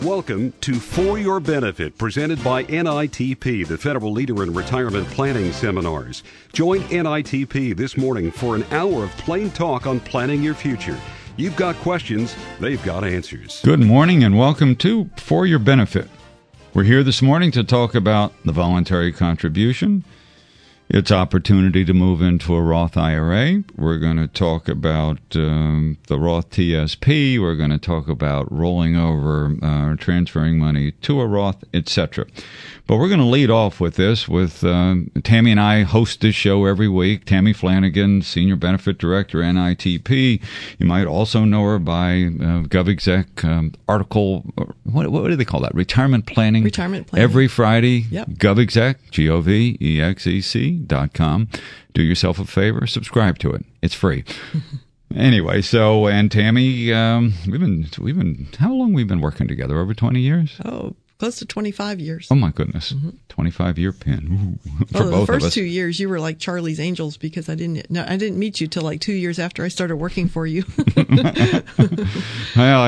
Welcome to For Your Benefit, presented by NITP, the federal leader in retirement planning seminars. Join NITP this morning for an hour of plain talk on planning your future. You've got questions, they've got answers. Good morning and welcome to For Your Benefit. We're here this morning to talk about the voluntary contribution, its opportunity to move into a Roth IRA. We're going to talk about the Roth TSP. We're going to talk about rolling over, transferring money to a Roth, etc. But we're going to lead off with this with Tammy and I host this show every week. Tammy Flanagan, Senior Benefit Director, NITP. You might also know her by GovExec article. What do they call that? Retirement planning. Retirement planning. Every Friday. Yep. GovExec, GovExec.com. Do yourself a favor, subscribe to it. It's free. Anyway, so, and Tammy, we've been, how long we've been working together? Over 20 years? Oh, close to 25 years. Oh my goodness. 25-year pin. For both the first of us. 2 years you were like Charlie's Angels because I didn't meet you till like 2 years after I started working for you. Well,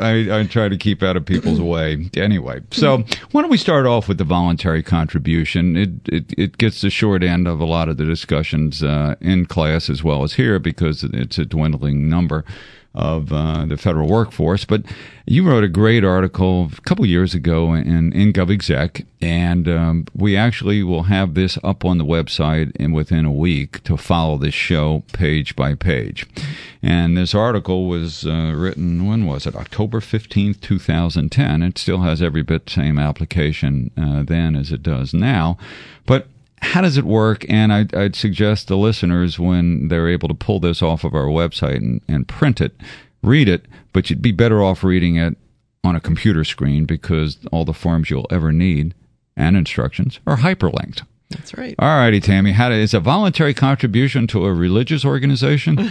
I try to keep out of people's way. Anyway, so why don't we start off with the voluntary contribution? It gets the short end of a lot of the discussions in class as well as here because it's a dwindling number of the federal workforce. But you wrote a great article a couple years ago in GovExec, and we actually will have this up on the website within a week to follow this show page by page. And this article was written, when was it? October 15th, 2010. It still has every bit the same application then as it does now. But how does it work? And I'd suggest the listeners, when they're able to pull this off of our website and print it, read it, but you'd be better off reading it on a computer screen because all the forms you'll ever need and instructions are hyperlinked. That's right. All righty, Tammy. Is a voluntary contribution to a religious organization?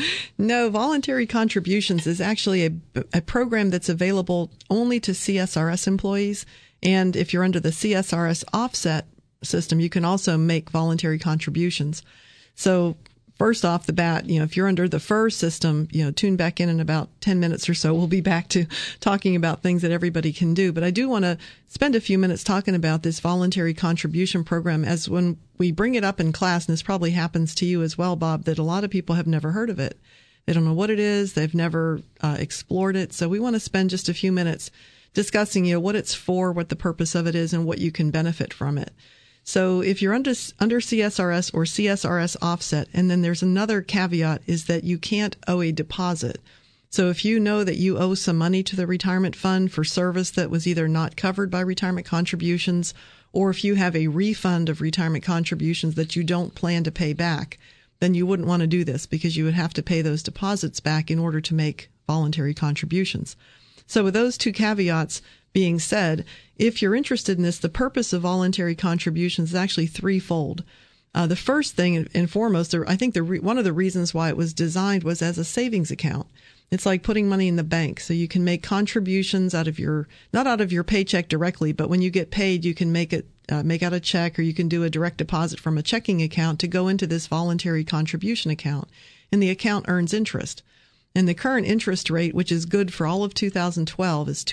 No, voluntary contributions is actually a program that's available only to CSRS employees. And if you're under the CSRS offset system, you can also make voluntary contributions. So first off the bat, if you're under the FERS system, tune back in about 10 minutes or so. We'll be back to talking about things that everybody can do. But I do want to spend a few minutes talking about this voluntary contribution program, as when we bring it up in class, and this probably happens to you as well, Bob, that a lot of people have never heard of it. They don't know what it is. They've never explored it. So we want to spend just a few minutes discussing, what it's for, what the purpose of it is, and what you can benefit from it. So if you're under CSRS or CSRS offset, and then there's another caveat is that you can't owe a deposit. So if you know that you owe some money to the retirement fund for service that was either not covered by retirement contributions, or if you have a refund of retirement contributions that you don't plan to pay back, then you wouldn't want to do this because you would have to pay those deposits back in order to make voluntary contributions. So with those two caveats being said, if you're interested in this, the purpose of voluntary contributions is actually threefold. The first thing and foremost, I think one of the reasons why it was designed was as a savings account. It's like putting money in the bank. So you can make contributions not out of your paycheck directly, but when you get paid, you can make out a check, or you can do a direct deposit from a checking account to go into this voluntary contribution account. And the account earns interest. And the current interest rate, which is good for all of 2012, is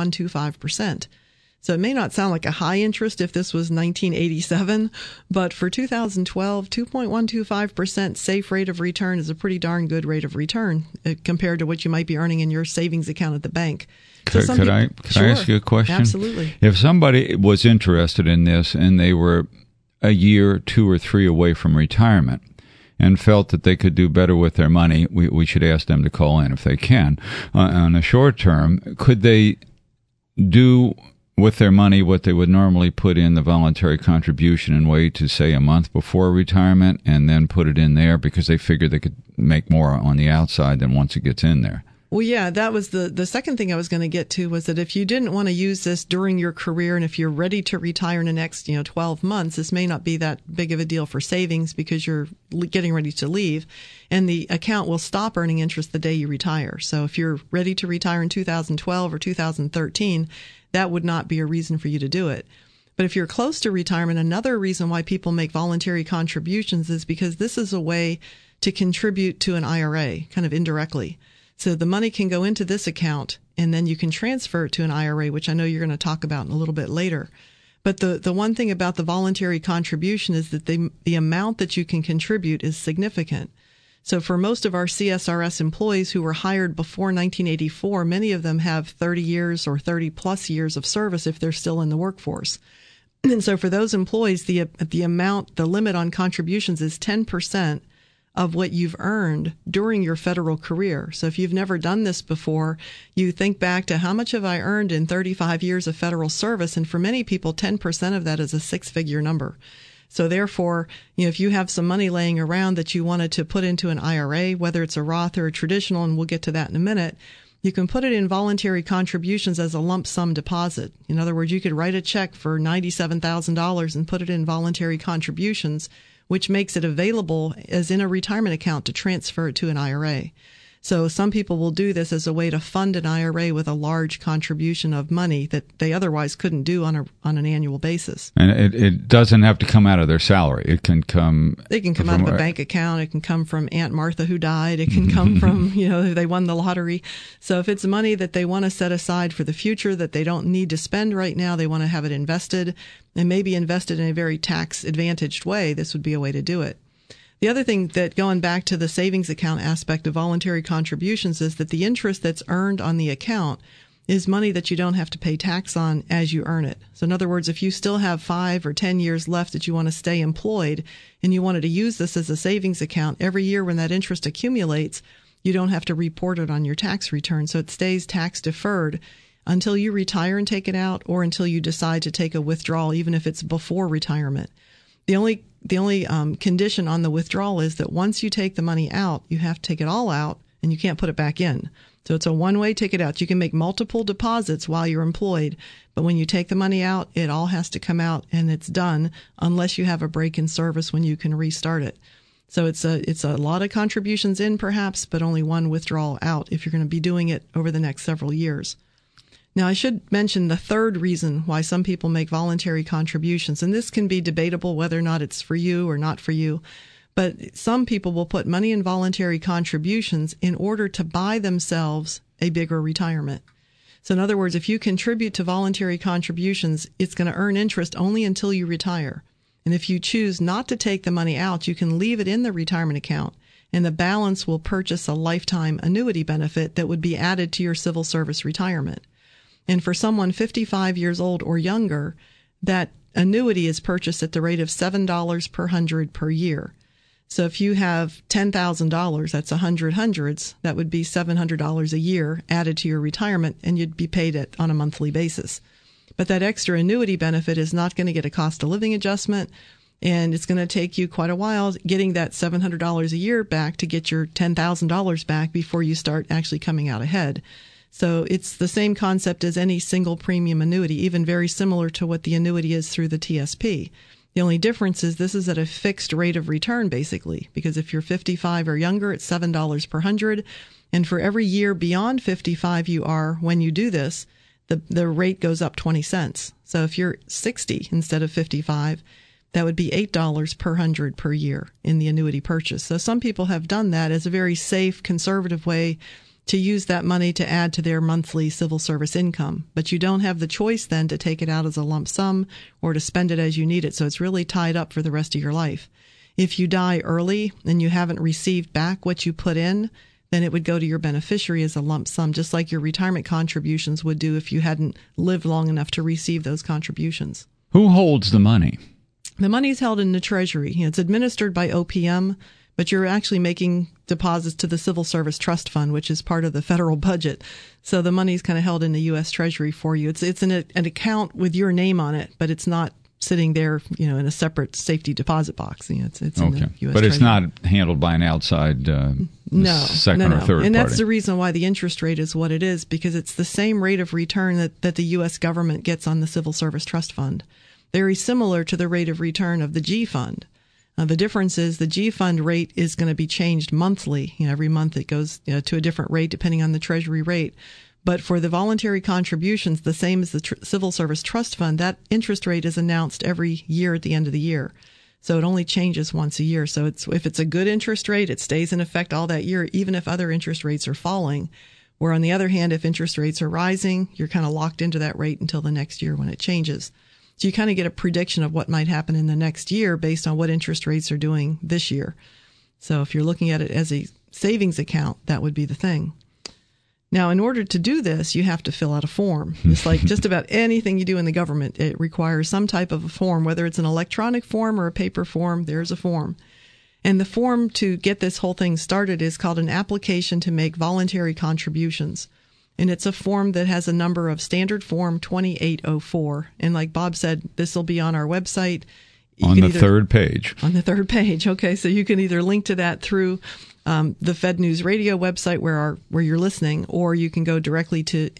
2.125%. So it may not sound like a high interest if this was 1987, but for 2012, 2.125% safe rate of return is a pretty darn good rate of return compared to what you might be earning in your savings account at the bank. Could I ask you a question? Absolutely. If somebody was interested in this and they were a year, 2 or 3 away from retirement, and felt that they could do better with their money, we should ask them to call in if they can. On the short term, could they do with their money what they would normally put in the voluntary contribution and wait to, say, a month before retirement and then put it in there because they figured they could make more on the outside than once it gets in there? Well, yeah, that was the second thing I was going to get to, was that if you didn't want to use this during your career, and if you're ready to retire in the next 12 months, this may not be that big of a deal for savings because you're getting ready to leave, and the account will stop earning interest the day you retire. So if you're ready to retire in 2012 or 2013, that would not be a reason for you to do it. But if you're close to retirement, another reason why people make voluntary contributions is because this is a way to contribute to an IRA, kind of indirectly. So the money can go into this account, and then you can transfer it to an IRA, which I know you're going to talk about in a little bit later. But the one thing about the voluntary contribution is that the amount that you can contribute is significant. So for most of our CSRS employees who were hired before 1984, many of them have 30 years or 30 plus years of service if they're still in the workforce. And so for those employees, the limit on contributions is 10% of what you've earned during your federal career. So if you've never done this before, you think back to how much have I earned in 35 years of federal service? And for many people, 10% of that is a six-figure number. So therefore, if you have some money laying around that you wanted to put into an IRA, whether it's a Roth or a traditional, and we'll get to that in a minute, you can put it in voluntary contributions as a lump sum deposit. In other words, you could write a check for $97,000 and put it in voluntary contributions, which makes it available as in a retirement account to transfer it to an IRA. So some people will do this as a way to fund an IRA with a large contribution of money that they otherwise couldn't do on an annual basis. And it doesn't have to come out of their salary. It can come. It can come out of a bank account. It can come from Aunt Martha who died. It can come from, they won the lottery. So if it's money that they want to set aside for the future that they don't need to spend right now, they want to have it invested and maybe invested in a very tax advantaged way, this would be a way to do it. The other thing that, going back to the savings account aspect of voluntary contributions, is that the interest that's earned on the account is money that you don't have to pay tax on as you earn it. So in other words, if you still have 5 or 10 years left that you want to stay employed and you wanted to use this as a savings account, every year when that interest accumulates, you don't have to report it on your tax return. So it stays tax deferred until you retire and take it out, or until you decide to take a withdrawal, even if it's before retirement. The only condition on the withdrawal is that once you take the money out, you have to take it all out and you can't put it back in. So it's a one-way ticket out. You can make multiple deposits while you're employed, but when you take the money out, it all has to come out and it's done unless you have a break in service when you can restart it. So it's a lot of contributions in perhaps, but only one withdrawal out if you're going to be doing it over the next several years. Now, I should mention the third reason why some people make voluntary contributions, and this can be debatable whether or not it's for you or not for you, but some people will put money in voluntary contributions in order to buy themselves a bigger retirement. So in other words, if you contribute to voluntary contributions, it's going to earn interest only until you retire. And if you choose not to take the money out, you can leave it in the retirement account, and the balance will purchase a lifetime annuity benefit that would be added to your civil service retirement. And for someone 55 years old or younger, that annuity is purchased at the rate of $7 per hundred per year. So if you have $10,000, that's 100 hundreds, that would be $700 a year added to your retirement, and you'd be paid it on a monthly basis. But that extra annuity benefit is not going to get a cost of living adjustment, and it's going to take you quite a while getting that $700 a year back to get your $10,000 back before you start actually coming out ahead. So it's the same concept as any single premium annuity, even very similar to what the annuity is through the TSP. The only difference is this is at a fixed rate of return, basically, because if you're 55 or younger, it's $7 per hundred. And for every year beyond 55 you are when you do this, the rate goes up 20 cents. So if you're 60 instead of 55, that would be $8 per hundred per year in the annuity purchase. So some people have done that as a very safe, conservative way to use that money to add to their monthly civil service income. But you don't have the choice then to take it out as a lump sum or to spend it as you need it. So it's really tied up for the rest of your life. If you die early and you haven't received back what you put in, then it would go to your beneficiary as a lump sum, just like your retirement contributions would do if you hadn't lived long enough to receive those contributions. Who holds the money? The money is held in the Treasury. It's administered by OPM, but you're actually making deposits to the Civil Service Trust Fund, which is part of the federal budget. So the money's kind of held in the U.S. Treasury for you. It's an account with your name on it, but it's not sitting there, in a separate safety deposit box. It's in the U.S. But Treasury. It's not handled by an outside second or third party. And that's the reason why the interest rate is what it is, because it's the same rate of return that the U.S. government gets on the Civil Service Trust Fund. Very similar to the rate of return of the G Fund. The difference is the G Fund rate is going to be changed monthly. Every month it goes to a different rate depending on the Treasury rate. But for the voluntary contributions, the same as the Civil Service Trust Fund, that interest rate is announced every year at the end of the year. So it only changes once a year. So if it's a good interest rate, it stays in effect all that year, even if other interest rates are falling. Where on the other hand, if interest rates are rising, you're kind of locked into that rate until the next year when it changes. So you kind of get a prediction of what might happen in the next year based on what interest rates are doing this year. So if you're looking at it as a savings account, that would be the thing. Now, in order to do this, you have to fill out a form. It's like just about anything you do in the government, it requires some type of a form, whether it's an electronic form or a paper form, there's a form. And the form to get this whole thing started is called an application to make voluntary contributions. And it's a form that has a number of standard form 2804. And like Bob said, this will be on our website. On the third page. On the third page. Okay. So you can either link to that through the Fed News Radio website where you're listening, or you can go directly to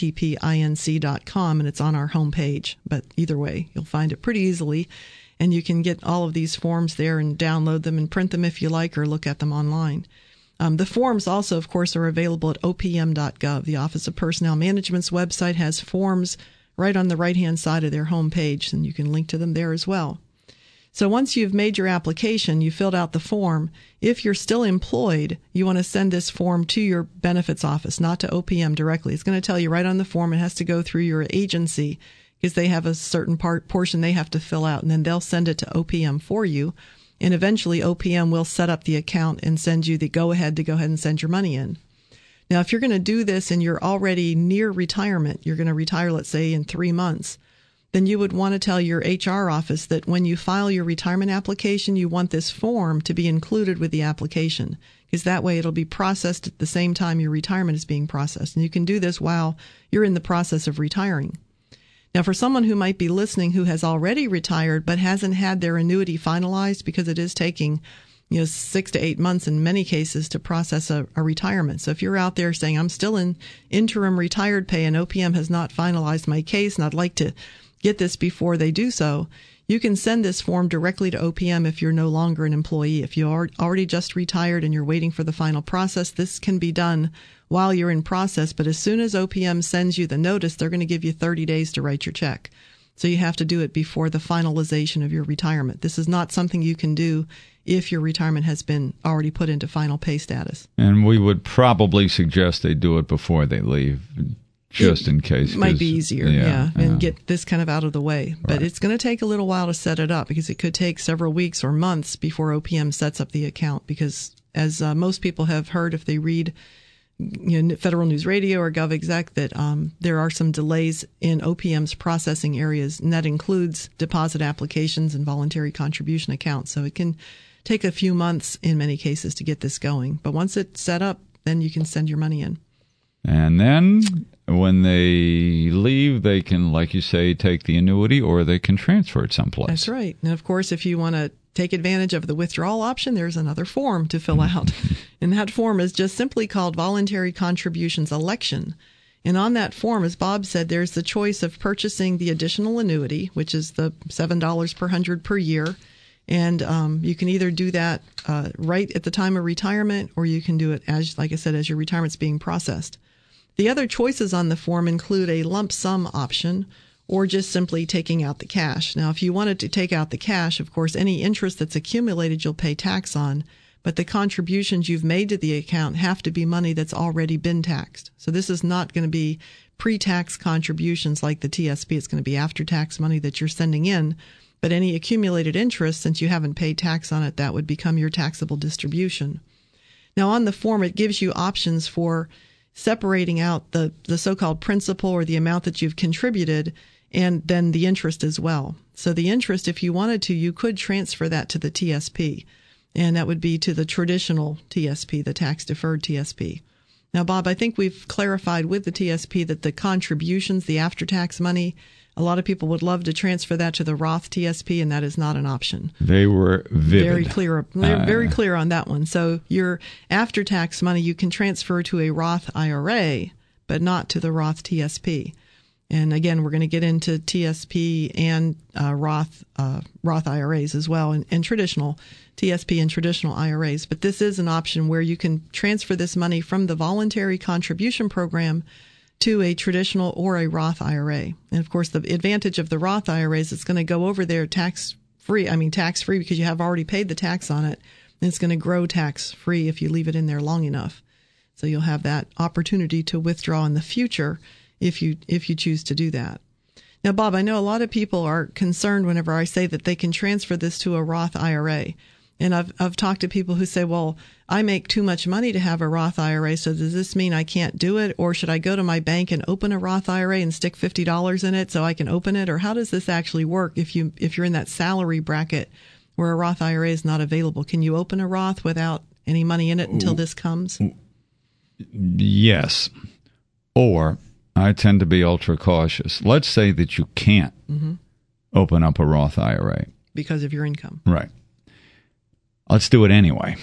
nitpinc.com and it's on our homepage. But either way, you'll find it pretty easily. And you can get all of these forms there and download them and print them if you like, or look at them online. The forms also, of course, are available at opm.gov. The Office of Personnel Management's website has forms right on the right-hand side of their homepage, and you can link to them there as well. So once you've made your application, you filled out the form. If you're still employed, you want to send this form to your benefits office, not to OPM directly. It's going to tell you right on the form it has to go through your agency because they have a certain portion they have to fill out, and then they'll send it to OPM for you. And eventually OPM will set up the account and send you the go-ahead to go ahead and send your money in. Now, if you're going to do this and you're already near retirement, you're going to retire, let's say, in 3 months, then you would want to tell your HR office that when you file your retirement application, you want this form to be included with the application, because that way it'll be processed at the same time your retirement is being processed. And you can do this while you're in the process of retiring. Now, for someone who might be listening who has already retired but hasn't had their annuity finalized, because it is taking 6 to 8 months in many cases to process a retirement. So if you're out there saying, I'm still in interim retired pay and OPM has not finalized my case and I'd like to get this before they do so, you can send this form directly to OPM if you're no longer an employee. If you are already just retired and you're waiting for the final process, this can be done while you're in process. But as soon as OPM sends you the notice, they're going to give you 30 days to write your check. So you have to do it before the finalization of your retirement. This is not something you can do if your retirement has been already put into final pay status. And we would probably suggest they do it before they leave, just in case. It might be easier, and get this kind of out of the way. But It's going to take a little while to set it up, because it could take several weeks or months before OPM sets up the account, because as most people have heard if they read Federal News Radio or GovExec, that there are some delays in OPM's processing areas, and that includes deposit applications and voluntary contribution accounts. So it can take a few months in many cases to get this going. But once it's set up, then you can send your money in. And then when they leave, they can, like you say, take the annuity, or they can transfer it someplace. That's right. And of course, if you want to take advantage of the withdrawal option, there's another form to fill out. And that form is just simply called Voluntary Contributions Election. And on that form, as Bob said, there's the choice of purchasing the additional annuity, which is the $7 per 100 per year. And you can either do that right at the time of retirement, or you can do it, as, like I said, as your retirement's being processed. The other choices on the form include a lump sum option, or just simply taking out the cash. Now, if you wanted to take out the cash, of course, any interest that's accumulated you'll pay tax on, but the contributions you've made to the account have to be money that's already been taxed. So this is not going to be pre-tax contributions like the TSP. It's going to be after-tax money that you're sending in, but any accumulated interest, since you haven't paid tax on it, that would become your taxable distribution. Now, on the form, it gives you options for separating out the so-called principal, or the amount that you've contributed, and then the interest as well. So the interest, if you wanted to, you could transfer that to the TSP, and that would be to the traditional TSP, the tax-deferred TSP. Now, Bob, I think we've clarified with the TSP that the contributions, the after-tax money, a lot of people would love to transfer that to the Roth TSP, and that is not an option. They were vivid. Very clear. They're very clear on that one. So your after-tax money you can transfer to a Roth IRA, but not to the Roth TSP. And again, we're going to get into TSP and Roth IRAs as well, and traditional TSP and traditional IRAs. But this is an option where you can transfer this money from the voluntary contribution program to a traditional or a Roth IRA. And of course, the advantage of the Roth IRA is it's going to go over there tax free. I mean, tax free because you have already paid the tax on it. And it's going to grow tax free if you leave it in there long enough. So you'll have that opportunity to withdraw in the future if you choose to do that. Now, Bob, I know a lot of people are concerned whenever I say that they can transfer this to a Roth IRA. And I've talked to people who say, well, I make too much money to have a Roth IRA, so does this mean I can't do it? Or should I go to my bank and open a Roth IRA and stick $50 in it so I can open it? Or how does this actually work if you're in that salary bracket where a Roth IRA is not available? Can you open a Roth without any money in it until this comes? Yes. Or I tend to be ultra cautious. Let's say that you can't open up a Roth IRA. Because of your income. Right. Let's do it anyway.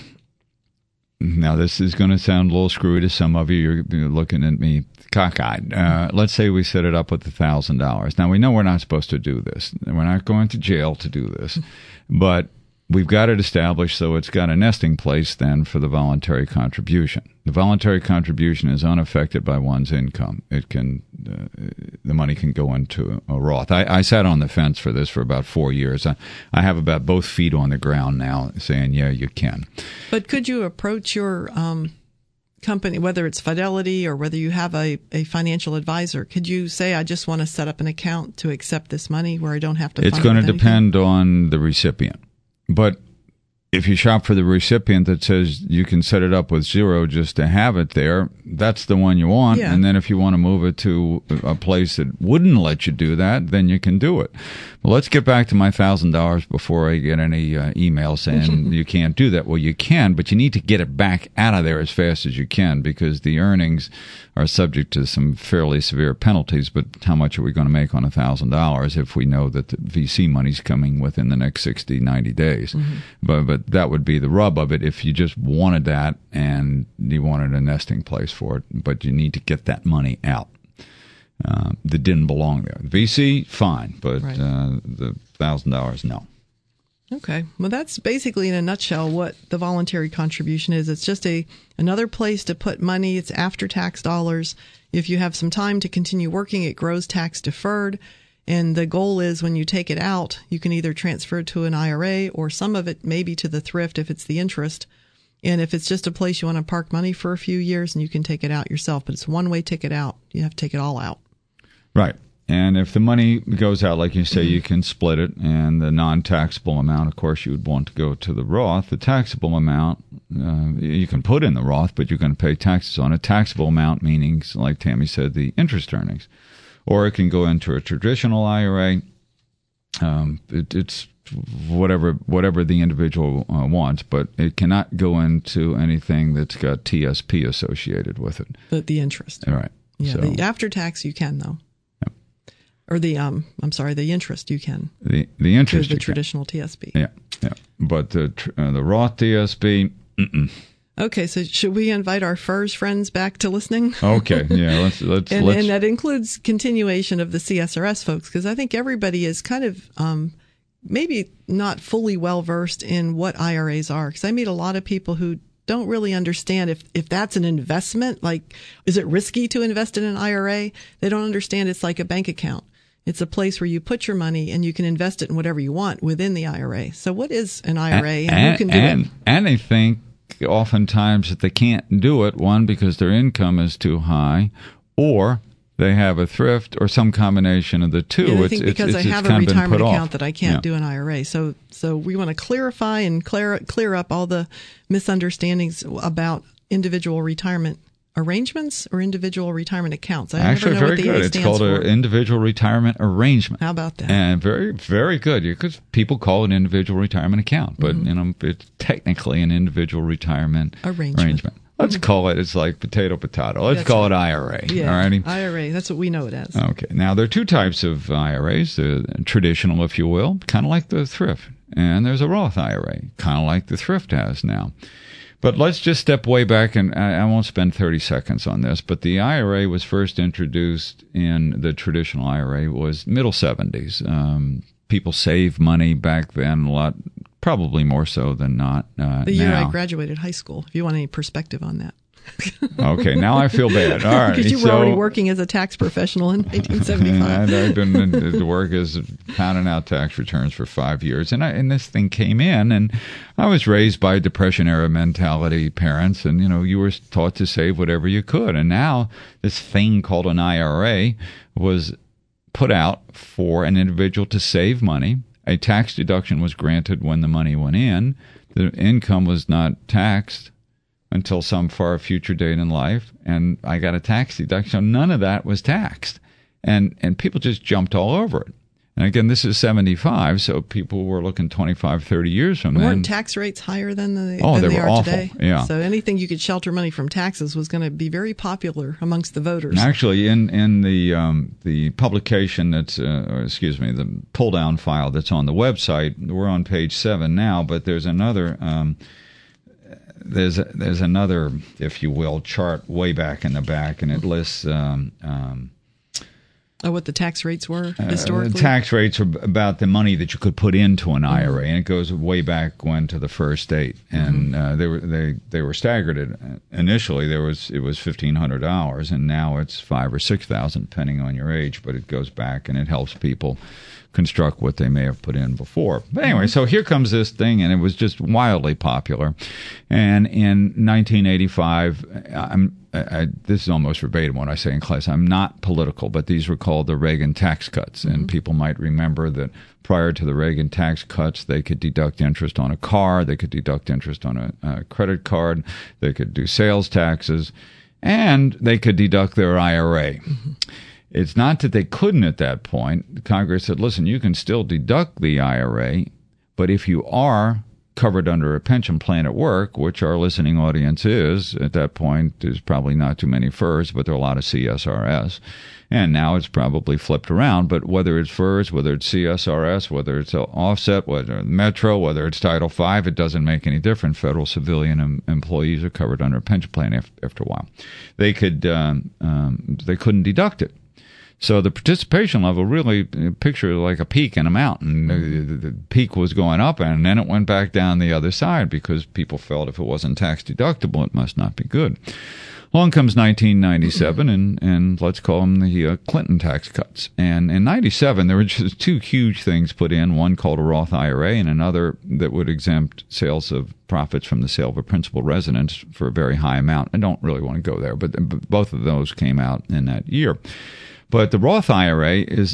Now, this is going to sound a little screwy to some of you. You're looking at me cockeyed. Let's say we set it up with $1,000. Now, we know we're not supposed to do this. We're not going to jail to do this. But we've got it established so it's got a nesting place then for the voluntary contribution. The voluntary contribution is unaffected by one's income. It can, the money can go into a Roth. I sat on the fence for this for about 4 years. I have about both feet on the ground now saying, yeah, you can. But could you approach your company, whether it's Fidelity or whether you have a financial advisor, could you say, I just want to set up an account to accept this money where I don't have to fund it? It's going to depend on the recipient. But if you shop for the recipient that says you can set it up with zero just to have it there, that's the one you want. Yeah. And then if you want to move it to a place that wouldn't let you do that, then you can do it. Well, let's get back to my $1,000 before I get any email saying you can't do that. Well, you can, but you need to get it back out of there as fast as you can because the earnings are subject to some fairly severe penalties. But how much are we going to make on $1,000 if we know that the VC money's coming within the next 60, 90 days? But that would be the rub of it if you just wanted that and you wanted a nesting place for it, but you need to get that money out. That didn't belong there. VC, fine, but right. The $1,000, no. Okay. Well, that's basically in a nutshell what the voluntary contribution is. It's just another place to put money. It's after-tax dollars. If you have some time to continue working, it grows tax deferred. And the goal is when you take it out, you can either transfer it to an IRA or some of it maybe to the thrift if it's the interest. And if it's just a place you want to park money for a few years, and you can take it out yourself. But it's one-way ticket out. You have to take it all out. Right. And if the money goes out, like you say, you can split it. And the non-taxable amount, of course, you would want to go to the Roth. The taxable amount, you can put in the Roth, but you're going to pay taxes on it. Taxable amount meaning, like Tammy said, the interest earnings. Or it can go into a traditional IRA. It's whatever the individual wants, but it cannot go into anything that's got TSP associated with it. But the interest. All right. Yeah, So, the after tax you can though. Or the the interest you can. The interest. The traditional TSP. Yeah. But the Roth TSP. Okay, so should we invite our FERS friends back to listening? Okay, yeah, let's and that includes continuation of the CSRS folks, because I think everybody is kind of maybe not fully well versed in what IRAs are. Because I meet a lot of people who don't really understand if that's an investment. Like, is it risky to invest in an IRA? They don't understand it's like a bank account. It's a place where you put your money and you can invest it in whatever you want within the IRA. So what is an IRA and who can do it? And they think oftentimes that they can't do it, one, because their income is too high, or they have a thrift, or some combination of the two. Yeah, I think because I have a retirement account that I can't do an IRA. So we want to clarify and clear up all the misunderstandings about individual retirement arrangements or individual retirement accounts. I Actually, never know very what the good. A It's stands called for. an individual retirement arrangement. How about that? And very, very good. Because people call it an individual retirement account, but it's technically an individual retirement arrangement. Let's call it. It's like potato. Let's call it IRA. Yeah, all righty. IRA. That's what we know it as. Okay. Now there are two types of IRAs: traditional, if you will, kind of like the thrift, and there's a Roth IRA, kind of like the thrift has now. But let's just step way back, and I won't spend 30 seconds on this, but the IRA was first introduced in the traditional IRA was middle 70s. People saved money back then a lot, probably more so than not the year now. I graduated high school, if you want any perspective on that. Okay, now I feel bad. All right. Because you were already working as a tax professional in 1975. I've been to work as pounding out tax returns for 5 years. And this thing came in, and I was raised by Depression-era mentality parents, and, you were taught to save whatever you could. And now this thing called an IRA was put out for an individual to save money. A tax deduction was granted when the money went in. The income was not taxed until some far future date in life, and I got a tax deduction. None of that was taxed, and people just jumped all over it. And again, this is 75, so people were looking 25, 30 years from then. Weren't tax rates higher than they were are awful. Today? Yeah. So anything you could shelter money from taxes was going to be very popular amongst the voters. Actually, in the publication the pull down file that's on the website, we're on page 7 now, but there's another. There's another, if you will, chart way back in the back, and it lists what the tax rates were historically. Tax rates are about the money that you could put into an IRA, and it goes way back when to the first date, and they were staggered. Initially, it was $1,500, and now it's $5,000 or $6,000, depending on your age. But it goes back, and it helps people construct what they may have put in before. But anyway, so here comes this thing, and it was just wildly popular. And in 1985, this is almost verbatim what I say in class. I'm not political, but these were called the Reagan tax cuts. And people might remember that prior to the Reagan tax cuts, they could deduct interest on a car, they could deduct interest on a credit card, they could do sales taxes, and they could deduct their IRA. It's not that they couldn't at that point. Congress said, listen, you can still deduct the IRA, but if you are covered under a pension plan at work, which our listening audience is, at that point, there's probably not too many FERS, but there are a lot of CSRS. And now it's probably flipped around, but whether it's FERS, whether it's CSRS, whether it's offset, whether Metro, whether it's Title V, it doesn't make any difference. Federal civilian employees are covered under a pension plan after a while. They couldn't deduct it. So the participation level really picture like a peak in a mountain. The peak was going up, and then it went back down the other side because people felt if it wasn't tax deductible, it must not be good. Along comes 1997, and let's call them the Clinton tax cuts. And in 97, there were just two huge things put in, one called a Roth IRA and another that would exempt sales of profits from the sale of a principal residence for a very high amount. I don't really want to go there, but both of those came out in that year. But the Roth IRA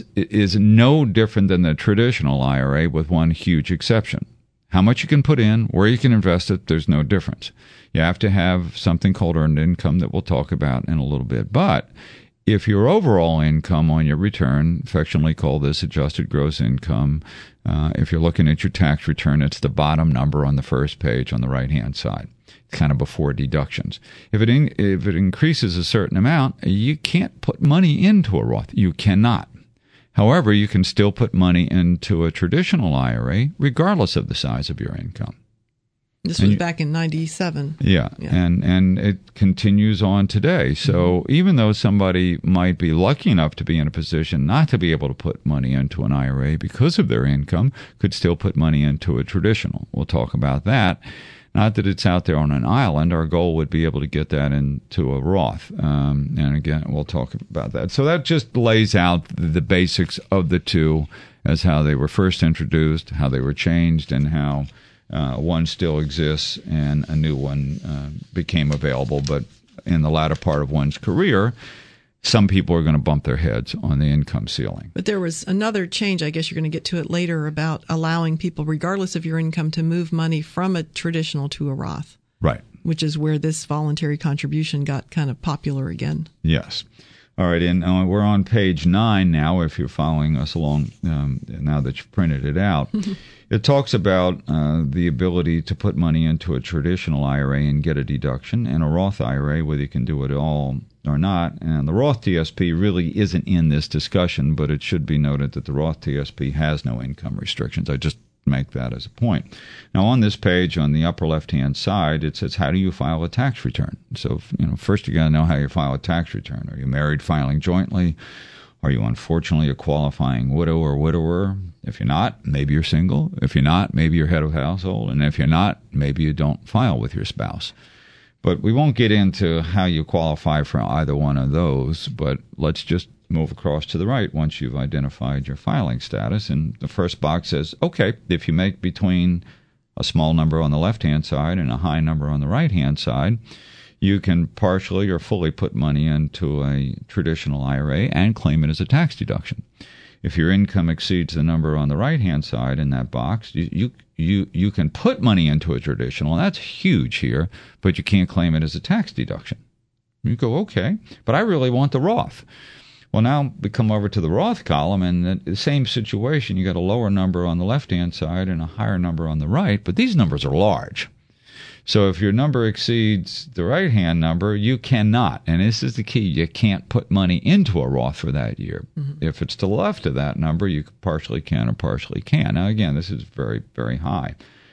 is no different than the traditional IRA with one huge exception. How much you can put in, where you can invest it, there's no difference. You have to have something called earned income that we'll talk about in a little bit. But if your overall income on your return, affectionately call this adjusted gross income, if you're looking at your tax return, it's the bottom number on the first page on the right-hand side, kind of before deductions. If it increases a certain amount, you can't put money into a Roth. You cannot. However, you can still put money into a traditional IRA regardless of the size of your income. This was back in 97. Yeah. And it continues on today. So even though somebody might be lucky enough to be in a position not to be able to put money into an IRA because of their income, could still put money into a traditional. We'll talk about that. Not that it's out there on an island. Our goal would be able to get that into a Roth. And again, we'll talk about that. So that just lays out the basics of the two as how they were first introduced, how they were changed, and how one still exists and a new one became available. But in the latter part of one's career, some people are going to bump their heads on the income ceiling. But there was another change, I guess you're going to get to it later, about allowing people, regardless of your income, to move money from a traditional to a Roth. Right. Which is where this voluntary contribution got kind of popular again. Yes. All right, and we're on page 9 now, if you're following us along now that you've printed it out. It talks about the ability to put money into a traditional IRA and get a deduction, and a Roth IRA, whether you can do it all or not. And the Roth TSP really isn't in this discussion, but it should be noted that the Roth TSP has no income restrictions. I just make that as a point. Now, on this page, on the upper left-hand side, it says, how do you file a tax return? So, first you got to know how you file a tax return. Are you married, filing jointly? Are you unfortunately a qualifying widow or widower? If you're not, maybe you're single. If you're not, maybe you're head of household. And if you're not, maybe you don't file with your spouse. But we won't get into how you qualify for either one of those, but let's just move across to the right once you've identified your filing status. And the first box says, okay, if you make between a small number on the left-hand side and a high number on the right-hand side, you can partially or fully put money into a traditional IRA and claim it as a tax deduction. If your income exceeds the number on the right-hand side in that box, you can put money into a traditional, and that's huge here, but you can't claim it as a tax deduction. You go, okay, but I really want the Roth. Well, now we come over to the Roth column, and the same situation. You got a lower number on the left-hand side and a higher number on the right, but these numbers are large. So if your number exceeds the right-hand number, you cannot, and this is the key, you can't put money into a Roth for that year. Mm-hmm. If it's to the left of that number, you partially can or partially can. Now, again, this is very, very high.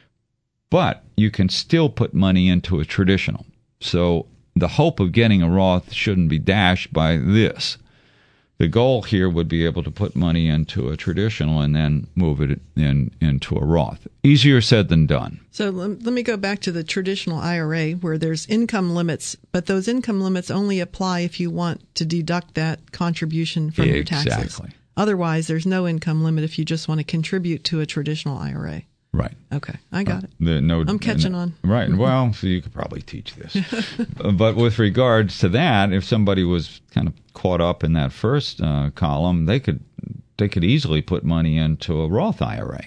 But you can still put money into a traditional. So the hope of getting a Roth shouldn't be dashed by this. The goal here would be able to put money into a traditional and then move it into a Roth. Easier said than done. So let me go back to the traditional IRA where there's income limits, but those income limits only apply if you want to deduct that contribution from your taxes. Exactly. Otherwise, there's no income limit if you just want to contribute to a traditional IRA. Right. Okay, I got it. I'm catching on. Right. Well, so you could probably teach this. But with regards to that, if somebody was kind of caught up in that first column, they could easily put money into a Roth IRA.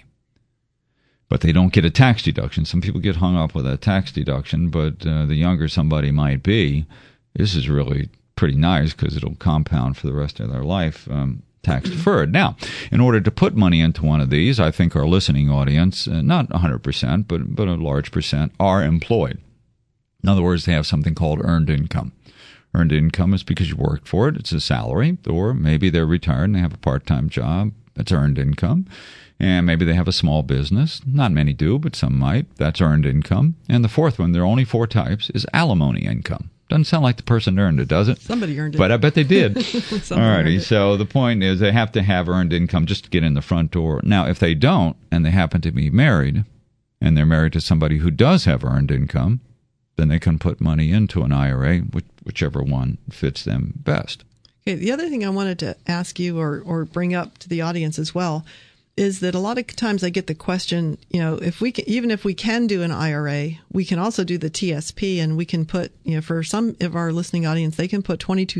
But they don't get a tax deduction. Some people get hung up with a tax deduction, but the younger somebody might be, this is really pretty nice because it'll compound for the rest of their life. Tax deferred. Now, in order to put money into one of these, I think our listening audience, not 100%, but a large percent, are employed. In other words, they have something called earned income. Earned income is because you worked for it. It's a salary. Or maybe they're retired and they have a part-time job. That's earned income. And maybe they have a small business. Not many do, but some might. That's earned income. And the fourth one, there are only 4 types, is alimony income. Doesn't sound like the person earned it, does it? Somebody earned it. But I bet they did. All righty. So the point is they have to have earned income just to get in the front door. Now, if they don't, and they happen to be married, and they're married to somebody who does have earned income, then they can put money into an IRA, whichever one fits them best. Okay. The other thing I wanted to ask you or bring up to the audience as well is that a lot of times I get the question, if we can, even if we can do an IRA, we can also do the TSP, and we can put, for some of our listening audience, they can put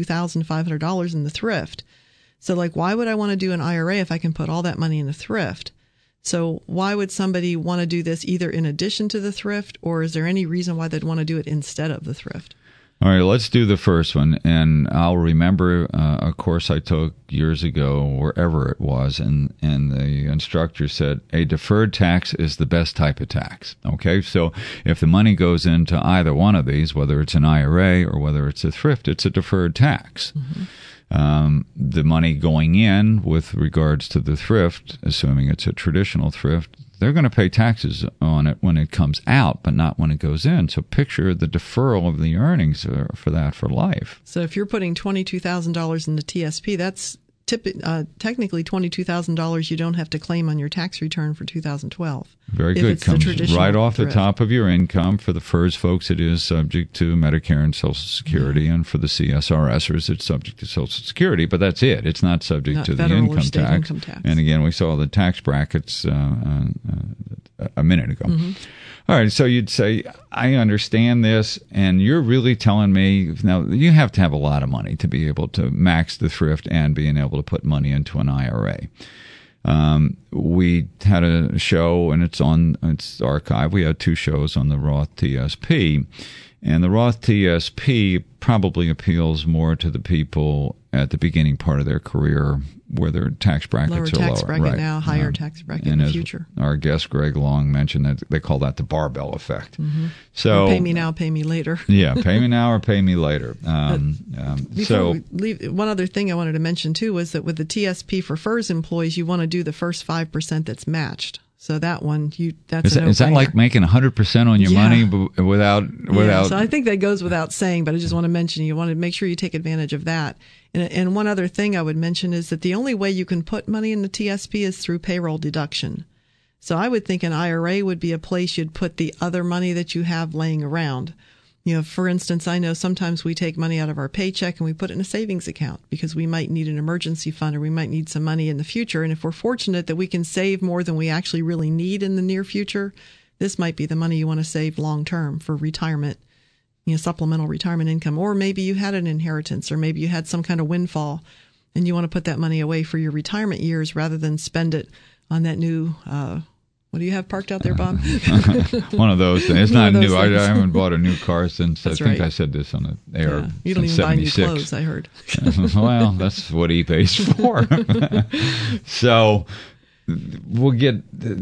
$22,500 in the thrift. So why would I want to do an IRA if I can put all that money in the thrift? So why would somebody want to do this either in addition to the thrift, or is there any reason why they'd want to do it instead of the thrift? All right, let's do the first one. And I'll remember a course I took years ago, wherever it was, and the instructor said, a deferred tax is the best type of tax. Okay, so if the money goes into either one of these, whether it's an IRA or whether it's a thrift, it's a deferred tax. Mm-hmm. The money going in with regards to the thrift, assuming it's a traditional thrift, they're going to pay taxes on it when it comes out, but not when it goes in. So picture the deferral of the earnings for that for life. So if you're putting $22,000 in the TSP, that's technically $22,000 you don't have to claim on your tax return for 2012. Very good. Comes right off the top of your income. For the FERS folks, it is subject to Medicare and Social Security, and for the CSRSers, it's subject to Social Security. But that's it. It's not subject to the income tax. And again, we saw the tax brackets a minute ago. Mm-hmm. All right, so you'd say, I understand this, and you're really telling me, now you have to have a lot of money to be able to max the thrift and being able to put money into an IRA. We had a show, and it's archived. We had 2 shows on the Roth TSP, and the Roth TSP probably appeals more to the people at the beginning part of their career where their tax brackets are lower. Lower tax bracket now, higher tax bracket in the future. Our guest Greg Long mentioned that they call that the barbell effect. Mm-hmm. So pay me now, pay me later. Yeah, pay me now or pay me later. Before we leave, one other thing I wanted to mention too was that with the TSP for FERS employees, you want to do the first 5% that's matched. So that one, that's is that like making 100% on your money without? Yeah, so I think that goes without saying, but I just want to mention you want to make sure you take advantage of that. And one other thing I would mention is that the only way you can put money in the TSP is through payroll deduction. So I would think an IRA would be a place you'd put the other money that you have laying around. For instance, I know sometimes we take money out of our paycheck and we put it in a savings account because we might need an emergency fund or we might need some money in the future. And if we're fortunate that we can save more than we actually really need in the near future, this might be the money you want to save long term for retirement, supplemental retirement income. Or maybe you had an inheritance, or maybe you had some kind of windfall and you want to put that money away for your retirement years rather than spend it on that new what do you have parked out there, Bob? One of those things. It's not new. I haven't bought a new car since, that's I think right. I said this on the air. Yeah. You don't even 76. buy new clothes, I heard. Well, that's what eBay's for. So we'll get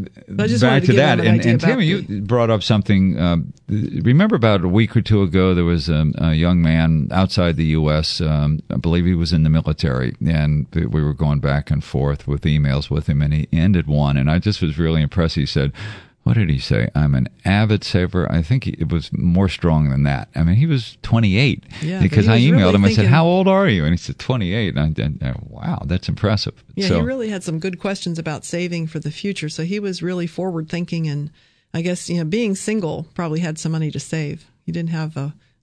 back to that. And Tammy, you brought up something. Remember about a week or two ago, there was a young man outside the U.S., I believe he was in the military, and we were going back and forth with emails with him, and he ended one, and I just was really impressed. He said, what did he say? I'm an avid saver. I think it was more strong than that. I mean, he was 28. Yeah, because I emailed really him. I said, how old are you? And he said, 28. And I wow, that's impressive. Yeah, so, he really had some good questions about saving for the future. So he was really forward thinking. And I guess, being single probably had some money to save. He didn't have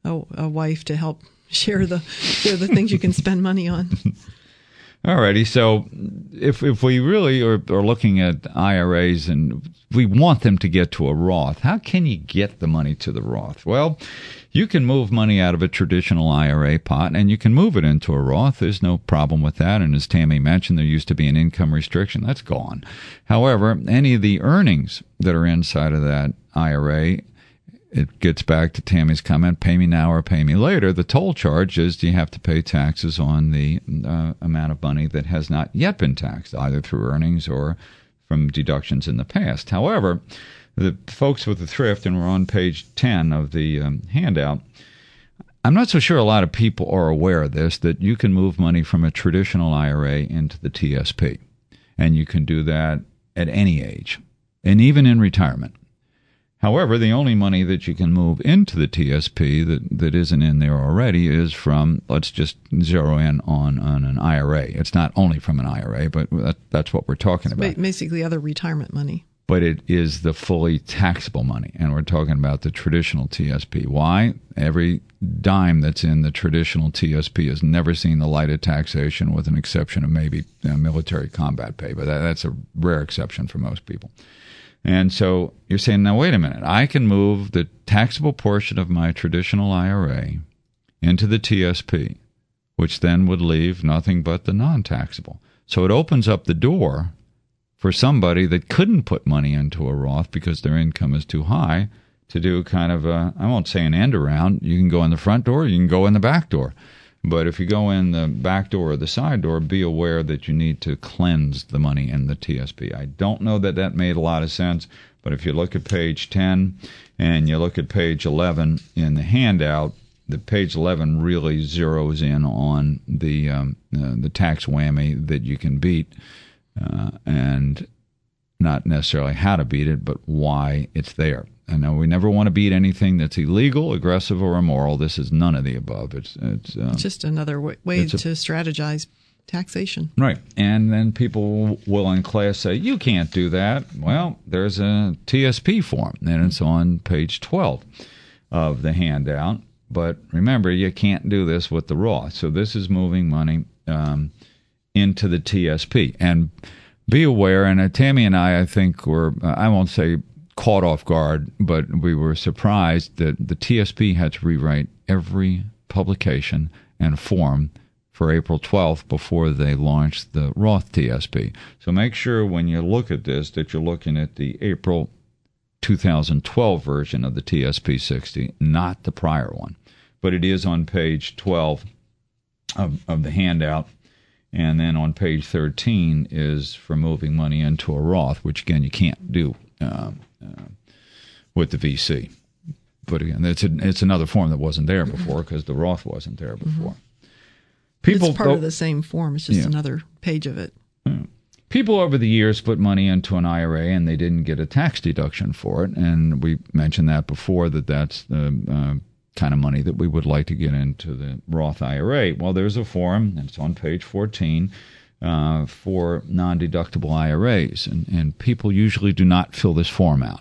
a wife to help share the things you can spend money on. Alrighty, so if we really are looking at IRAs and we want them to get to a Roth, how can you get the money to the Roth? Well, you can move money out of a traditional IRA pot and you can move it into a Roth. There's no problem with that. And as Tammy mentioned, there used to be an income restriction. That's gone. However, any of the earnings that are inside of that IRA, it gets back to Tammy's comment, pay me now or pay me later. The toll charge is you have to pay taxes on the amount of money that has not yet been taxed, either through earnings or from deductions in the past. However, the folks with the thrift, and we're on page 10 of the handout, I'm not so sure a lot of people are aware of this, that you can move money from a traditional IRA into the TSP. And you can do that at any age, and even in retirement. However, the only money that you can move into the TSP that isn't in there already is from, let's just zero in on an IRA. It's not only from an IRA, but that's what we're talking about. Basically other retirement money. But it is the fully taxable money, and we're talking about the traditional TSP. Why? Every dime that's in the traditional TSP has never seen the light of taxation, with an exception of maybe military combat pay, but that's a rare exception for most people. And so you're saying, now, wait a minute. I can move the taxable portion of my traditional IRA into the TSP, which then would leave nothing but the non-taxable. So it opens up the door for somebody that couldn't put money into a Roth because their income is too high to do kind of I won't say an end around. You can go in the front door, you can go in the back door. But if you go in the back door or the side door, be aware that you need to cleanse the money in the TSP. I don't know that made a lot of sense, but if you look at page 10 and you look at page 11 in the handout, the page 11 really zeroes in on the tax whammy that you can beat, and not necessarily how to beat it, but why it's there. I know we never want to beat anything that's illegal, aggressive, or immoral. This is none of the above. It's just another way to strategize taxation. Right. And then people will in class say, you can't do that. Well, there's a TSP form, and it's on page 12 of the handout. But remember, you can't do this with the Roth. So this is moving money into the TSP. And be aware, and Tammy and I think, were, I won't say caught off guard, but we were surprised that the TSP had to rewrite every publication and form for April 12th before they launched the Roth TSP. So make sure when you look at this that you're looking at the April 2012 version of the TSP 60, not the prior one. But it is on page 12 of the handout. And then on page 13 is for moving money into a Roth, which, again, you can't do with the VC. But again, it's another form that wasn't there before because the Roth wasn't there before. It's part of the same form. It's just another page of it. People over the years put money into an IRA and they didn't get a tax deduction for it. And we mentioned that before, that's the kind of money that we would like to get into the Roth IRA. Well, there's a form, and it's on page 14, for non-deductible IRAs. And people usually do not fill this form out.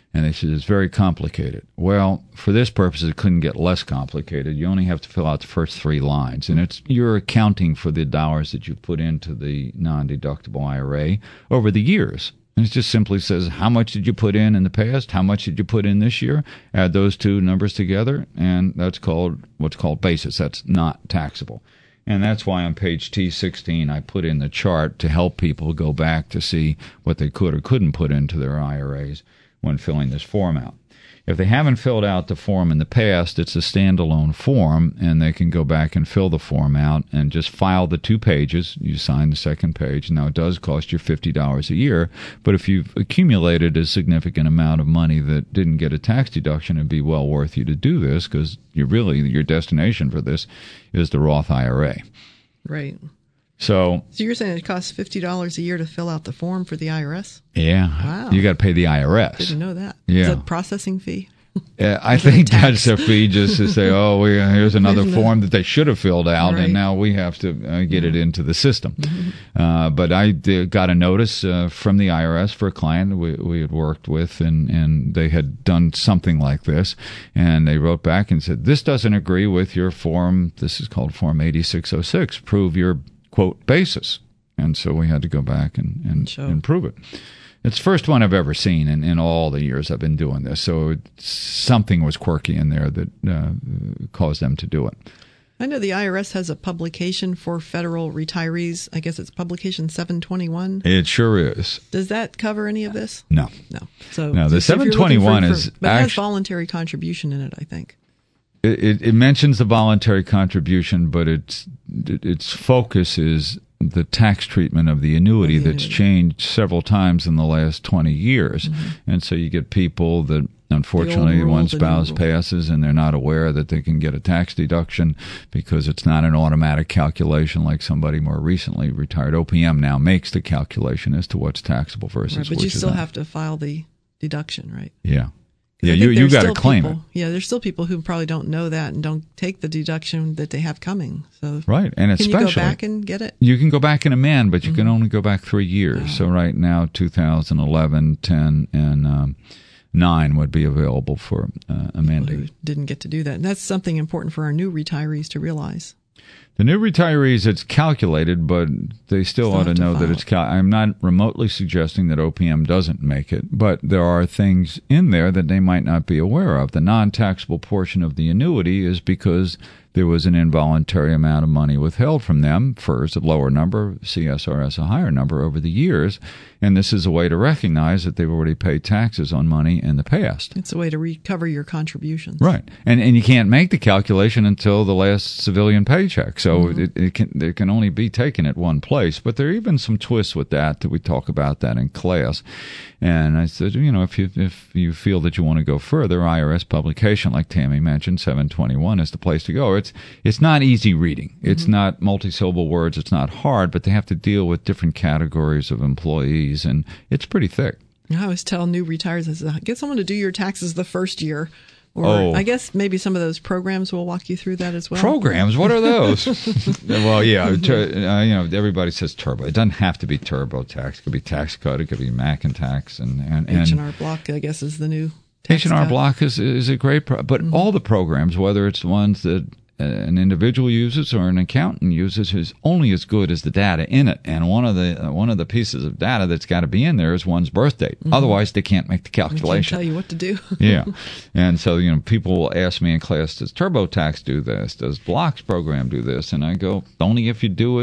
And they said, it's very complicated. Well, for this purpose, it couldn't get less complicated. You only have to fill out the first 3 lines. And you're accounting for the dollars that you put into the non-deductible IRA over the years. And it just simply says, how much did you put in the past? How much did you put in this year? Add those 2 numbers together, and that's what's called basis. That's not taxable. And that's why on page T16 I put in the chart to help people go back to see what they could or couldn't put into their IRAs when filling this form out. If they haven't filled out the form in the past, it's a standalone form, and they can go back and fill the form out and just file the 2 pages. You sign the second page. Now, it does cost you $50 a year, but if you've accumulated a significant amount of money that didn't get a tax deduction, it'd be well worth you to do this, because your destination for this is the Roth IRA. Right. So you're saying it costs $50 a year to fill out the form for the IRS? Yeah. Wow. You got to pay the IRS. Didn't know that. Yeah. Is that a processing fee? I think that's a fee just to say, here's another form that they should have filled out, right. and now we have to get it into the system. Mm-hmm. But I got a notice from the IRS for a client we had worked with, and they had done something like this, and they wrote back and said, this doesn't agree with your form. This is called Form 8606. Prove your, quote, basis. And so we had to go back and prove it. It's the first one I've ever seen in all the years I've been doing this. So something was quirky in there that caused them to do it. I know the IRS has a publication for federal retirees. I guess it's publication 721. It sure is. Does that cover any of this? No. So the 721 is... But it has voluntary contribution in it, I think. It mentions the voluntary contribution, but its focus is the tax treatment of the annuity that's changed several times in the last 20 years. Mm-hmm. And so you get people that, unfortunately, one spouse passes and they're not aware that they can get a tax deduction because it's not an automatic calculation like somebody more recently retired. OPM now makes the calculation as to what's taxable versus right, but you still have to file the deduction, right? Yeah. Yeah, you got to claim it. Yeah, there's still people who probably don't know that and don't take the deduction that they have coming. So right, and especially can you go back and get it? You can go back and amend, but you can only go back 3 years. Oh. So right now, 2011, 10, and 9 would be available for amending. Who didn't get to do that, and that's something important for our new retirees to realize. The new retirees, it's calculated, but they still ought to know that it's I'm not remotely suggesting that OPM doesn't make it, but there are things in there that they might not be aware of. The non-taxable portion of the annuity is because there was an involuntary amount of money withheld from them, FERS a lower number, CSRS a higher number over the years, and this is a way to recognize that they've already paid taxes on money in the past. It's a way to recover your contributions. Right, and you can't make the calculation until the last civilian paycheck, so it can only be taken at one place, but there are even some twists with that we talk about that in class. And I said, if you feel that you want to go further, IRS publication, like Tammy mentioned, 721 is the place to go. It's not easy reading. It's not multi-syllable words. It's not hard, but they have to deal with different categories of employees, and it's pretty thick. I always tell new retirees, I said, get someone to do your taxes the first year. Or I guess maybe some of those programs will walk you through that as well. Programs? What are those? Well, yeah, everybody says turbo. It doesn't have to be TurboTax. It could be Tax Cut. It could be Macintax. And H&R Block, I guess, is the new H&R Block is a great but all the programs, whether it's ones that an individual uses or an accountant uses, is only as good as the data in it. And one of the pieces of data that's got to be in there is one's birth date. Otherwise, they can't make the calculation. They can't tell you what to do. Yeah, and so people will ask me in class, does TurboTax do this? Does Block's program do this? And I go, only if you do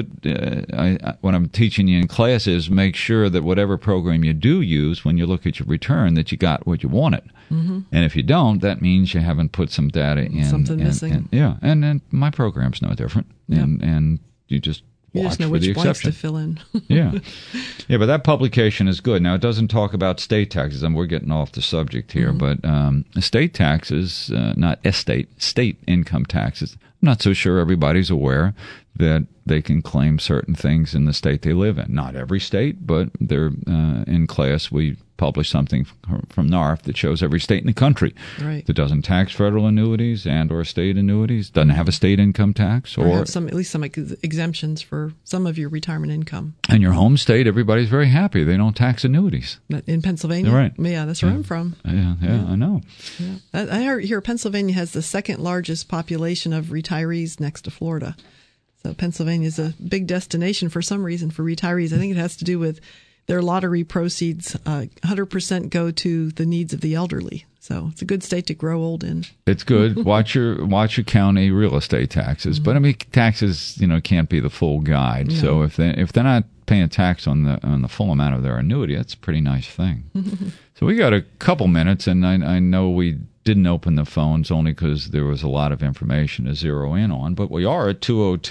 it. What I'm teaching you in class is make sure that whatever program you do use, when you look at your return, that you got what you wanted. And if you don't, that means you haven't put some data in. Something missing. And my program's no different. Yep. And you just watch know for which the blanks exception. to fill in. Yeah, but that publication is good. Now, it doesn't talk about state taxes, and we're getting off the subject here, but estate taxes, not state income taxes. I'm not so sure everybody's aware that they can claim certain things in the state they live in. Not every state, but they're in class. We published something from NARF that shows every state in the country that doesn't tax federal annuities and or state annuities, doesn't have a state income tax, or have at least some exemptions for some of your retirement income. And your home state, everybody's very happy. They don't tax annuities. In Pennsylvania? Right. Yeah, that's where I'm from. Yeah, I know. Yeah. I hear Pennsylvania has the second largest population of retirees next to Florida. So Pennsylvania is a big destination for some reason for retirees. I think it has to do with their lottery proceeds. 100% go to the needs of the elderly. So it's a good state to grow old in. It's good. Watch your county real estate taxes. But I mean, taxes, can't be the full guide. No. So if they're not paying a tax on the full amount of their annuity, that's a pretty nice thing. So we got a couple minutes, and I know we didn't open the phones only because there was a lot of information to zero in on, but we are at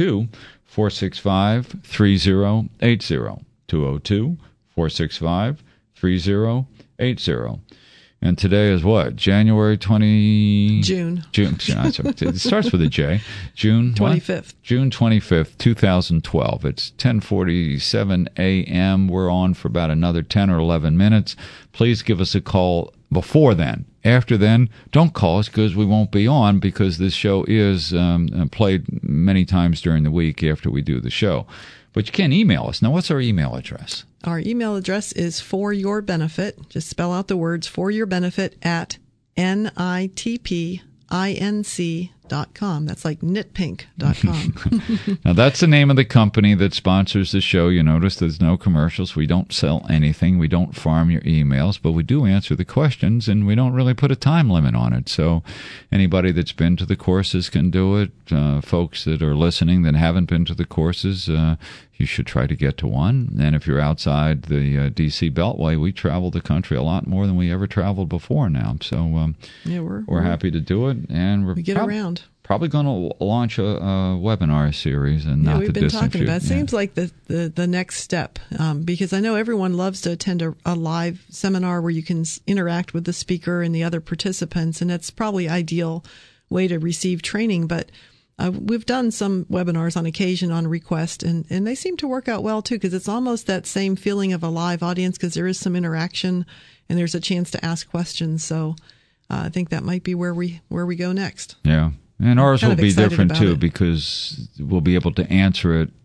202-465-3080. 202-465-3080. And today is what? January 20... June. It starts with a J. June 25th. June 25th, 2012. It's 10:47 a.m. We're on for about another 10 or 11 minutes. Please give us a call before then. After then, don't call us because we won't be on, because this show is played many times during the week after we do the show. But you can email us. Now, what's our email address? Our email address is For Your Benefit. Just spell out the words For Your Benefit at nitpinc.com. That's like knitpink.com. Now, that's the name of the company that sponsors the show. You notice there's no commercials. We don't sell anything. We don't farm your emails, but we do answer the questions, and we don't really put a time limit on it. So anybody that's been to the courses can do it. Folks that are listening that haven't been to the courses, you should try to get to one. And if you're outside the D.C. Beltway, we travel the country a lot more than we ever traveled before now. So we're happy to do it, and we get around. Probably going to launch a webinar series, and not we've the been distant talking about. It future. Seems like the next step, because I know everyone loves to attend a live seminar where you can interact with the speaker and the other participants, and that's probably ideal way to receive training. But we've done some webinars on occasion on request, and they seem to work out well too, because it's almost that same feeling of a live audience, because there is some interaction and there's a chance to ask questions. So I think that might be where we go next. Yeah. And ours will be different too, because we'll be able to answer it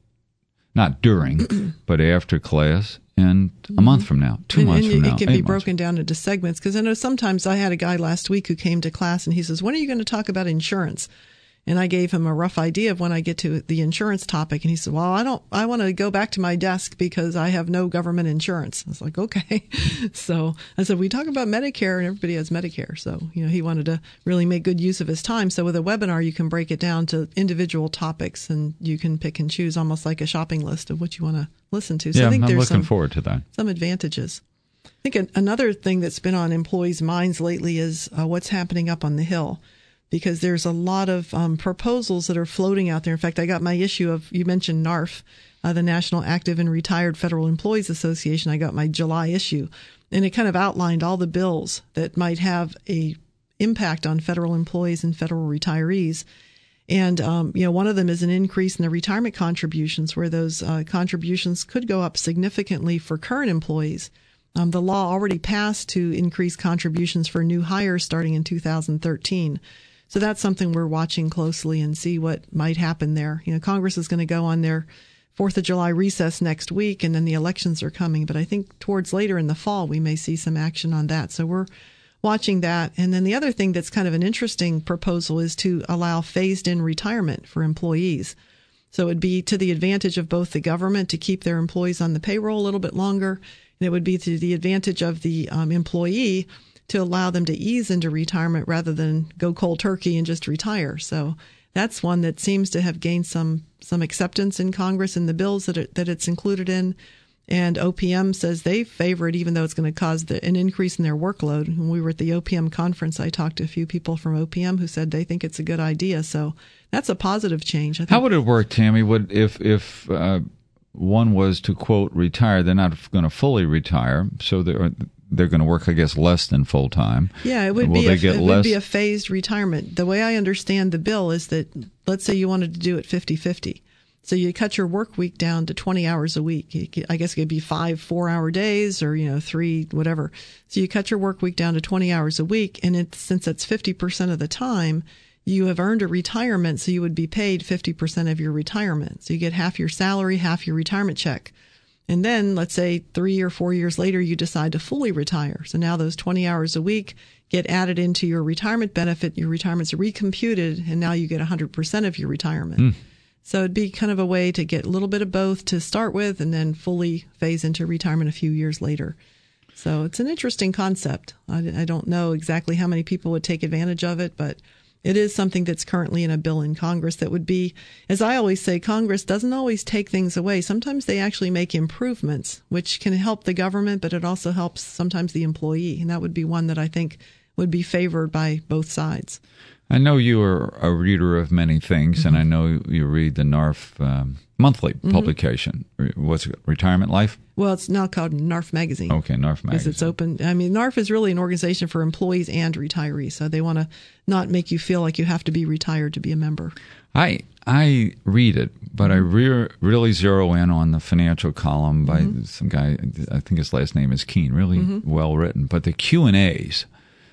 not during, but after class, and a month from now, 2 months from now. It can be broken down into segments, because I know sometimes I had a guy last week who came to class and he says, "When are you going to talk about insurance?" And I gave him a rough idea of when I get to the insurance topic. And he said, "Well, I want to go back to my desk because I have no government insurance." I was like, okay. So I said, we talk about Medicare, and everybody has Medicare. So, he wanted to really make good use of his time. So with a webinar, you can break it down to individual topics, and you can pick and choose almost like a shopping list of what you want to listen to. So yeah, I think I'm looking forward to that. Some advantages. I think another thing that's been on employees' minds lately is what's happening up on the Hill, because there's a lot of proposals that are floating out there. In fact, I got my issue of, you mentioned NARF, the National Active and Retired Federal Employees Association. I got my July issue, and it kind of outlined all the bills that might have a impact on federal employees and federal retirees. And, one of them is an increase in the retirement contributions, where those contributions could go up significantly for current employees. The law already passed to increase contributions for new hires starting in 2013. So that's something we're watching closely and see what might happen there. Congress is going to go on their 4th of July recess next week, and then the elections are coming. But I think towards later in the fall, we may see some action on that. So we're watching that. And then the other thing that's kind of an interesting proposal is to allow phased-in retirement for employees. So it'd be to the advantage of both the government to keep their employees on the payroll a little bit longer, and it would be to the advantage of the employee to allow them to ease into retirement rather than go cold turkey and just retire. So that's one that seems to have gained some acceptance in Congress in the bills that it's included in. And OPM says they favor it, even though it's going to cause an increase in their workload. When we were at the OPM conference, I talked to a few people from OPM who said they think it's a good idea. So that's a positive change. I think. How would it work, Tammy? Would if one was to, quote, retire, they're not going to fully retire, so they're going to work, I guess, less than full time. Yeah, it would be a phased retirement. The way I understand the bill is that, let's say you wanted to do it 50-50. So you cut your work week down to 20 hours a week. I guess it could be 5 4-hour days or, 3, whatever. So you cut your work week down to 20 hours a week. And since it's 50% of the time, you have earned a retirement. So you would be paid 50% of your retirement. So you get half your salary, half your retirement check. And then let's say 3 or 4 years later, you decide to fully retire. So now those 20 hours a week get added into your retirement benefit. Your retirement's recomputed, and now you get 100% of your retirement. So it'd be kind of a way to get a little bit of both to start with and then fully phase into retirement a few years later. So it's an interesting concept. I don't know exactly how many people would take advantage of it, but it is something that's currently in a bill in Congress that would be, as I always say, Congress doesn't always take things away. Sometimes they actually make improvements, which can help the government, but it also helps sometimes the employee. And that would be one that I think would be favored by both sides. I know you are a reader of many things, and I know you read the NARF monthly publication. What's it, Retirement Life? Well, it's now called NARF Magazine. Okay, NARF Magazine. Because it's open. I mean, NARF is really an organization for employees and retirees, so they want to not make you feel like you have to be retired to be a member. I read it, but I really zero in on the financial column by some guy, I think his last name is Keene, really well written. But the Q&As,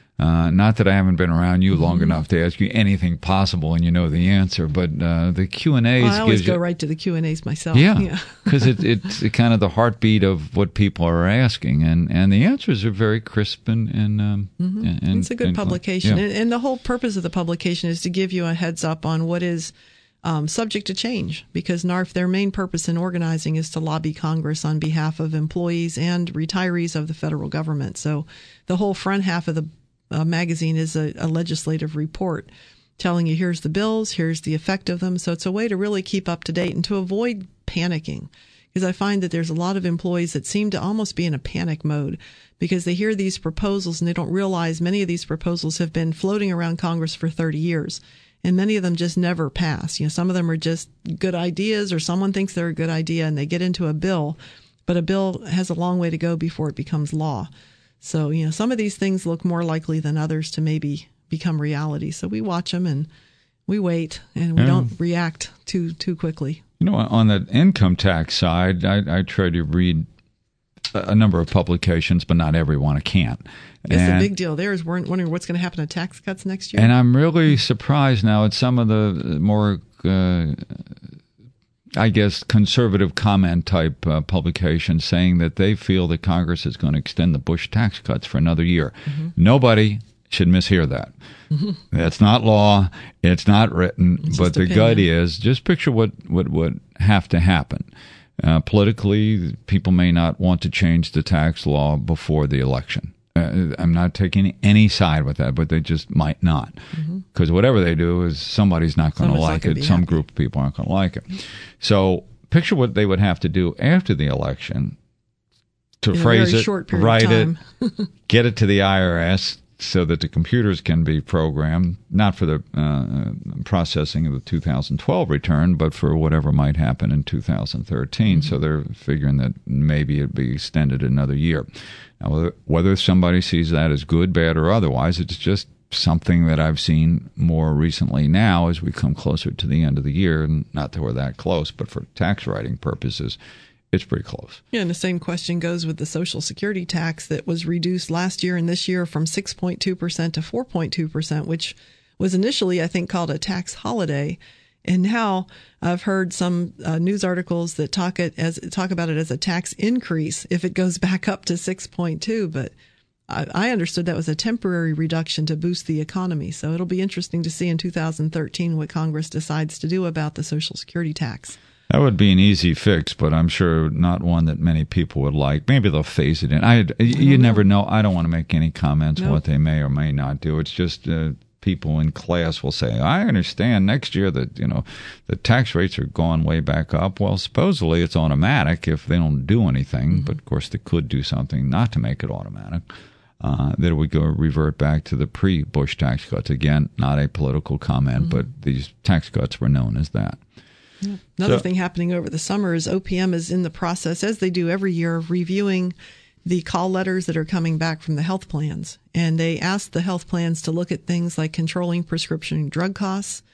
not that I haven't been around you long enough to ask you anything possible and you know the answer, but the Q&As I always go right to the Q&As myself. Yeah, because it's kind of the heartbeat of what people are asking, and the answers are very crisp and it's a good publication. And the whole purpose of the publication is to give you a heads up on what is subject to change, because NARF, their main purpose in organizing is to lobby Congress on behalf of employees and retirees of the federal government. So the whole front half of the magazine is a legislative report telling you here's the bills, here's the effect of them. So it's a way to really keep up to date and to avoid panicking, because I find that there's a lot of employees that seem to almost be in a panic mode because they hear these proposals and they don't realize many of these proposals have been floating around Congress for 30 years. And many of them just never pass. Some of them are just good ideas, or someone thinks they're a good idea and they get into a bill, but a bill has a long way to go before it becomes law. So, some of these things look more likely than others to maybe become reality. So we watch them and we wait and we don't react too quickly. On the income tax side, I try to read a number of publications, but not everyone. I can't. It's a big deal there is wondering what's going to happen to tax cuts next year. And I'm really surprised now at some of the more conservative comment type publications saying that they feel that Congress is going to extend the Bush tax cuts for another year. Nobody should mishear that. That's not law. It's not written. It's but the gut is, just picture what would have to happen. Politically, people may not want to change the tax law before the election. I'm not taking any side with that, but they just might not. Because whatever they do is somebody's not going to like it. Some group of people aren't going to like it. So picture what they would have to do after the election to phrase it, write it, get it to the IRS so that the computers can be programmed, not for the processing of the 2012 return, but for whatever might happen in 2013. So they're figuring that maybe it'd be extended another year. Now, whether somebody sees that as good, bad, or otherwise, it's just something that I've seen more recently now as we come closer to the end of the year. And not that we're that close, but for tax writing purposes, it's pretty close. Yeah, and the same question goes with the Social Security tax that was reduced last year and this year from 6.2% to 4.2%, which was initially, I think, called a tax holiday. And now I've heard some news articles that talk about it as a tax increase if it goes back up to 6.2. But I understood that was a temporary reduction to boost the economy. So it'll be interesting to see in 2013 what Congress decides to do about the Social Security tax. That would be an easy fix, but I'm sure not one that many people would like. Maybe they'll phase it in. You never know. I don't want to make any comments on what they may or may not do. It's just people in class will say, I understand next year that, the tax rates are going way back up. Well, supposedly it's automatic if they don't do anything, but of course they could do something not to make it automatic. That it would revert back to the pre-Bush tax cuts. Again, not a political comment, but these tax cuts were known as that. Yeah. Another thing happening over the summer is OPM is in the process, as they do every year, of reviewing the call letters that are coming back from the health plans. And they asked the health plans to look at things like controlling prescription drug costs,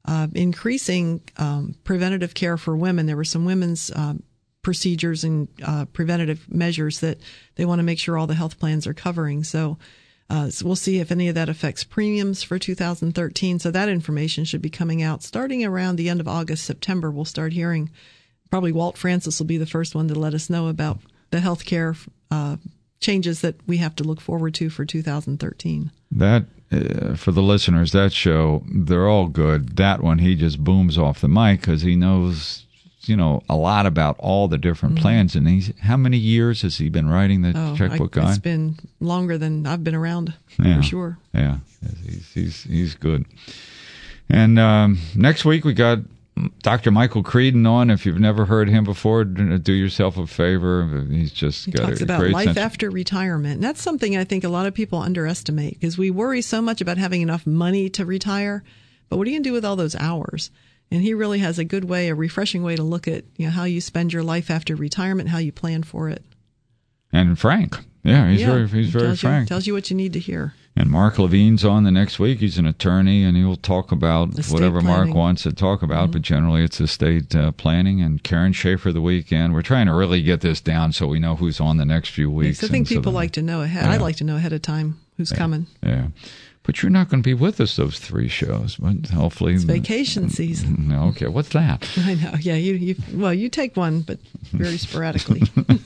increasing preventative care for women. There were some women's procedures and preventative measures that they want to make sure all the health plans are covering. So we'll see if any of that affects premiums for 2013. So that information should be coming out starting around the end of August, September. We'll start hearing. Probably Walt Francis will be the first one to let us know about the health care changes that we have to look forward to for 2013. That, for the listeners, that show, they're all good. That one, he just booms off the mic because he knows, a lot about all the different plans. And how many years has he been writing the checkbook guide? It's been longer than I've been around, for sure. Yeah, he's good. And next week we got Dr. Michael Creedon on. If you've never heard him before, do yourself a favor. He talks about life after retirement. And that's something I think a lot of people underestimate because we worry so much about having enough money to retire. But what are you going to do with all those hours? And he really has a good way, a refreshing way to look at how you spend your life after retirement, how you plan for it. And frank. Yeah, he's very frank. Tells you what you need to hear. And Mark Levine's on the next week. He's an attorney, and he'll talk about whatever Mark wants to talk about, but generally it's estate planning. And Karen Schaefer the weekend. We're trying to really get this down so we know who's on the next few weeks. Yes, I think people like to know ahead. I'd like to know ahead of time who's coming. Yeah. But you're not going to be with us those 3 shows, but hopefully it's vacation season. Okay, what's that? I know. Yeah, you take one, but very sporadically.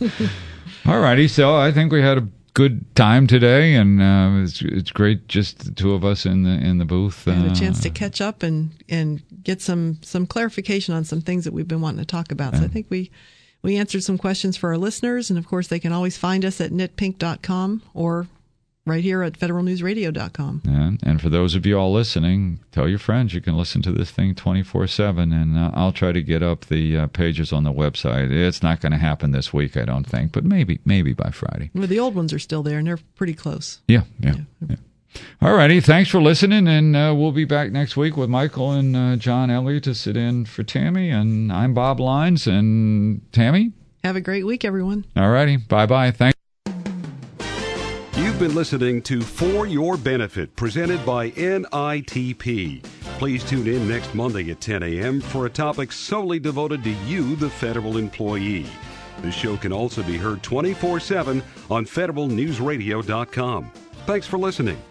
All righty. So I think we had a good time today, and it's great just the two of us in the booth. We had a chance to catch up and get some clarification on some things that we've been wanting to talk about. So I think we answered some questions for our listeners, and of course they can always find us at knitpink.com or right here at federalnewsradio.com. And for those of you all listening, tell your friends you can listen to this thing 24/7, and I'll try to get up the pages on the website. It's not going to happen this week, I don't think, but maybe by Friday. Well, the old ones are still there, and they're pretty close. Yeah. All righty, thanks for listening, and we'll be back next week with Michael and John Elliott to sit in for Tammy, and I'm Bob Lyons, and Tammy? Have a great week, everyone. All righty, bye-bye. Thanks. You've been listening to For Your Benefit, presented by NITP. Please tune in next Monday at 10 a.m. for a topic solely devoted to you, the federal employee. This show can also be heard 24/7 on federalnewsradio.com. Thanks for listening.